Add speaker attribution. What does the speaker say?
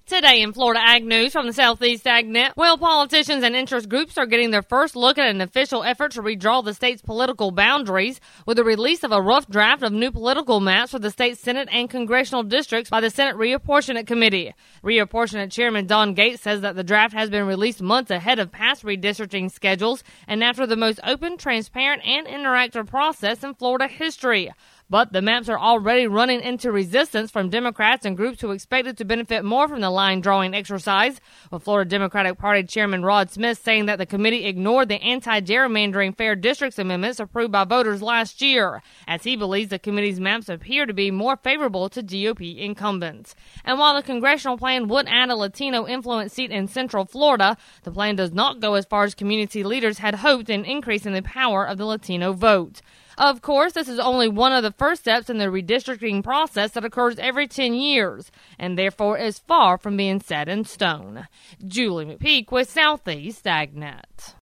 Speaker 1: Today in Florida Ag News from the Southeast AgNet, well, politicians and interest groups are getting their first look at an official effort to redraw the state's political boundaries with the release of a rough draft of new political maps for the state Senate and congressional districts by the Senate Reapportionment Committee. Reapportionment Chairman Don Gates says that the draft has been released months ahead of past redistricting schedules and after the most open, transparent, and interactive process in Florida history. But the maps are already running into resistance from Democrats and groups who expected to benefit more from the line-drawing exercise, with Florida Democratic Party Chairman Rod Smith saying that the committee ignored the anti-gerrymandering fair districts amendments approved by voters last year, as he believes the committee's maps appear to be more favorable to GOP incumbents. And while the congressional plan would add a Latino influence seat in Central Florida, the plan does not go as far as community leaders had hoped in increasing the power of the Latino vote. Of course, this is only one of the first steps in the redistricting process that occurs every 10 years, and therefore is far from being set in stone. Julie McPeak with Southeast AgNet.